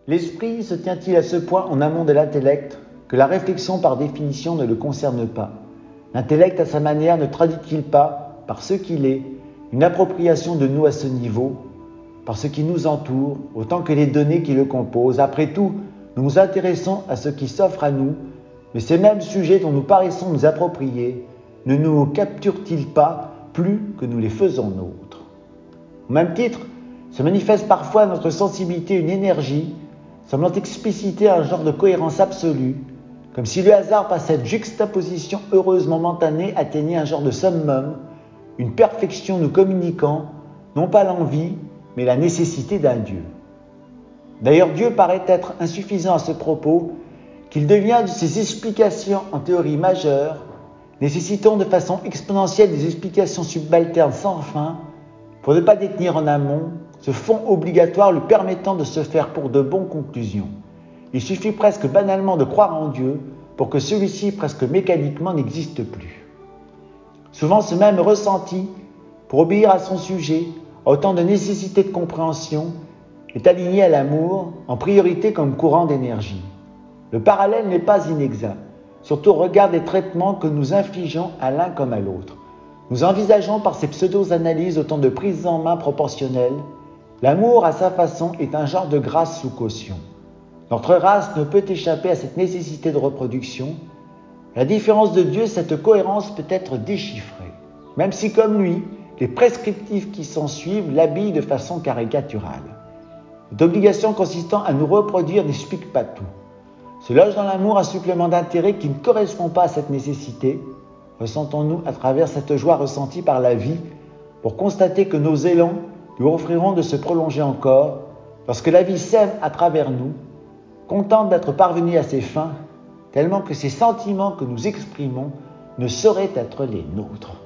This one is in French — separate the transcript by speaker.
Speaker 1: L'esprit se tient-il à ce point en amont de l'intellect que la réflexion par définition ne le concerne pas? L'intellect à sa manière ne traduit-il pas, par ce qu'il est, une appropriation de nous à ce niveau, par ce qui nous entoure, autant que les données qui le composent? Après tout, nous nous intéressons à ce qui s'offre à nous, mais ces mêmes sujets dont nous paraissons nous approprier ne nous capturent-ils pas plus que nous les faisons nôtres? Au même titre, se manifeste parfois notre sensibilité une énergie, semblant expliciter un genre de cohérence absolue, comme si le hasard par cette juxtaposition heureuse momentanée atteignait un genre de summum, une perfection nous communiquant, non pas l'envie, mais la nécessité d'un Dieu. D'ailleurs, Dieu paraît être insuffisant à ce propos, qu'il devient de ces explications en théorie majeure, nécessitant de façon exponentielle des explications subalternes sans fin, pour ne pas détenir en amont ce fond obligatoire lui permettant de se faire pour de bonnes conclusions. Il suffit presque banalement de croire en Dieu pour que celui-ci, presque mécaniquement, n'existe plus. Souvent, ce même ressenti, pour obéir à son sujet, a autant de nécessité de compréhension, est aligné à l'amour, en priorité comme courant d'énergie. Le parallèle n'est pas inexact, surtout au regard des traitements que nous infligeons à l'un comme à l'autre. Nous envisageons par ces pseudo-analyses autant de prises en main proportionnelles. L'amour, à sa façon, est un genre de grâce sous caution. Notre race ne peut échapper à cette nécessité de reproduction. À la différence de Dieu, cette cohérence peut être déchiffrée, même si, comme lui, les prescriptifs qui s'en suivent l'habillent de façon caricaturale. Cette obligation consistant à nous reproduire n'explique pas tout. Se loge dans l'amour un supplément d'intérêt qui ne correspond pas à cette nécessité. Ressentons-nous à travers cette joie ressentie par la vie pour constater que nos élans lui offriront de se prolonger encore lorsque la vie sème à travers nous, contente d'être parvenue à ses fins, tellement que ces sentiments que nous exprimons ne sauraient être les nôtres.